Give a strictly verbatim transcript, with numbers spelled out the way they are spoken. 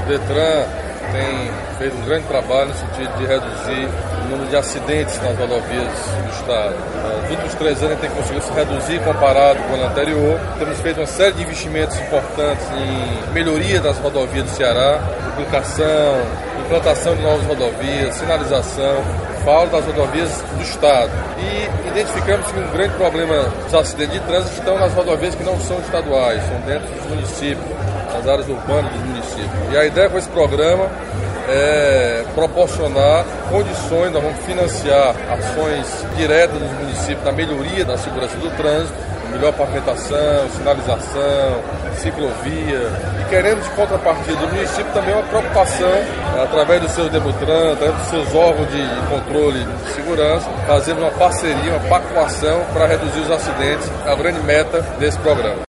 Detran tem feito um grande trabalho no sentido de reduzir o número de acidentes nas rodovias do estado. Nos últimos três anos a gente tem conseguido se reduzir comparado com o ano anterior. Temos feito uma série de investimentos importantes em melhoria das rodovias do Ceará, duplicação, implantação de novas rodovias, sinalização. Falo das rodovias do estado. E identificamos que um grande problema dos acidentes de trânsito estão nas rodovias que não são estaduais, são dentro dos municípios, nas áreas urbanas dos municípios. E a ideia com esse programa é proporcionar condições, nós vamos financiar ações diretas nos municípios na melhoria da segurança do trânsito, melhor pavimentação, sinalização, ciclovia. E queremos, de contrapartida do município, também uma preocupação, através dos seus Demutran, através dos seus órgãos de controle de segurança, fazermos uma parceria, uma pactuação para reduzir os acidentes. É a grande meta desse programa.